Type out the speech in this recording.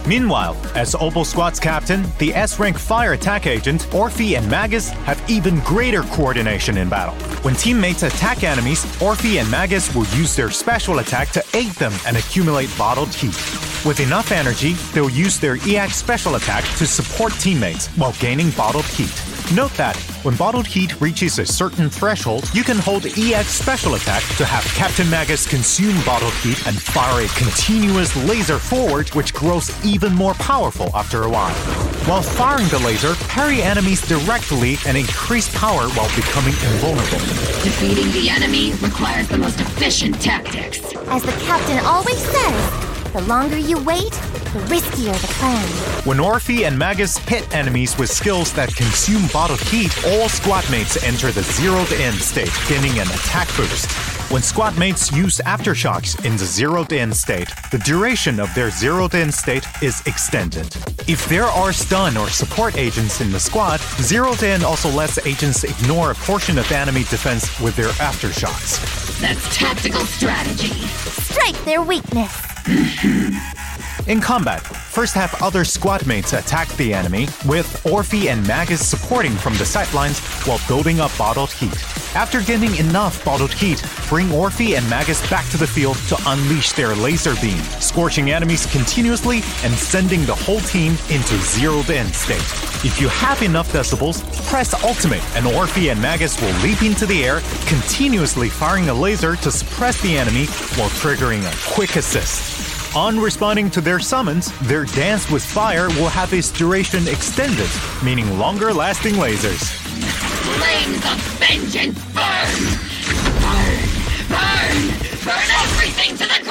Meanwhile, as Opal Squad's captain, the S-rank fire attack agent, Orphe and Magus have even greater coordination in battle. When teammates attack enemies, Orphe and Magus will use their special attack to aid them and accumulate bottled heat. With enough energy, they'll use their EX special attack to support teammates while gaining bottled heat. Note that when bottled heat reaches a certain threshold, you can hold EX special attack to have Captain Magus consume bottled heat and fire a continuous laser forward, which grows even more powerful after a while. While firing the laser, parry enemies directly and increase power while becoming invulnerable. Defeating the enemy requires the most efficient tactics. As the captain always says, the longer you wait, the riskier the plan. When Orphe and Magus hit enemies with skills that consume bottled heat, all squad mates enter the zeroed-in state, gaining an attack boost. When squad mates use aftershocks in the zeroed-in state, the duration of their zeroed-in state is extended. If there are stun or support agents in the squad, zeroed-in also lets agents ignore a portion of enemy defense with their aftershocks. That's tactical strategy. Strike their weakness. In combat, first have other squad mates attack the enemy, with Orphe and Magus supporting from the sidelines while building up bottled heat. After getting enough bottled heat, bring Orphe and Magus back to the field to unleash their laser beam, scorching enemies continuously and sending the whole team into zeroed-in state. If you have enough decibels, press ultimate and Orphe and Magus will leap into the air, continuously firing a laser to suppress the enemy while triggering a quick assist. On responding to their summons, their dance with fire will have its duration extended, meaning longer-lasting lasers. Flames of vengeance burn! Burn! Burn! Burn everything to the